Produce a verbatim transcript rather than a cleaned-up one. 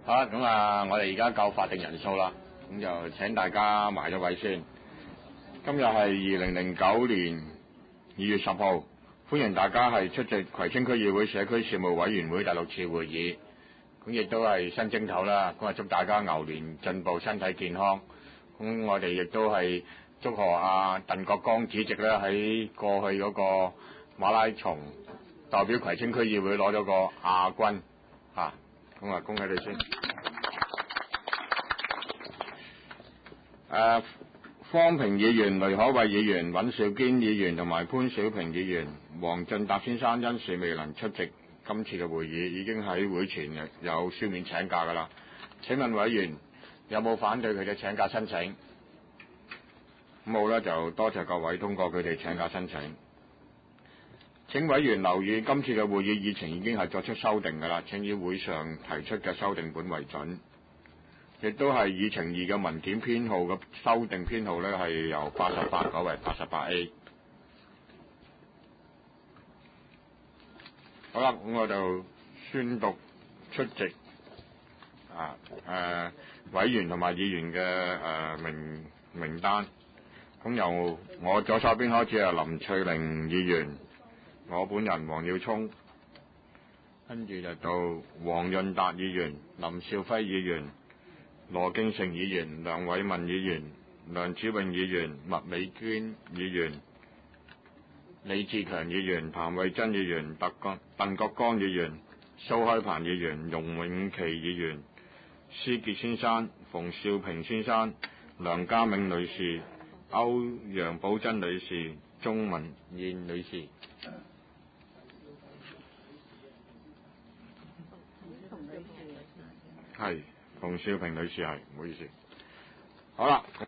好啦，咁啊，我哋而家夠法定人數啦，咁就請大家埋咗位先。今日係二零零九年二月十號，歡迎大家係出席葵青區議會社區事務委員會第六次會議。咁亦都係新正頭啦，咁啊祝大家牛年進步，身體健康。咁我哋亦都係祝賀阿鄧國江主席咧喺過去嗰個馬拉松代表葵青區議會攞咗個亞軍嚇，咁啊恭喜你先。誒、啊，方平議員、雷可慧議員、尹兆堅議員同埋潘小平議員、黃進達先生因事未能出席今次嘅會議，已經喺會前有書面請假㗎啦。請問委員有冇反對佢哋請假申請？冇咧，就多謝各位通過佢哋請假申請。請委員留意，今次嘅會議議程已經係作出修訂㗎啦。請以會上提出嘅修訂本為準，亦都係議程二嘅文件編號嘅修訂編號咧係由八十八改為八十八 A。好啦，咁我就宣讀出席啊誒、呃、委員同埋議員嘅誒、呃、名名單。咁由我左手邊開始係林翠玲議員，我本人黃耀聰，跟住就到黃潤達議員、林兆輝議員、羅敬成議員、梁偉文議員、梁子穎議員、麥美娟議員、李志強議員、譚慧珍議員、鄧國鄧國江議員、蘇開鵬議員、容永琪議員、施傑先生、馮兆平先生、梁家銘女士、歐陽寶珍女士、鍾文燕女士。係馮兆平女士係，唔好意思。好啦。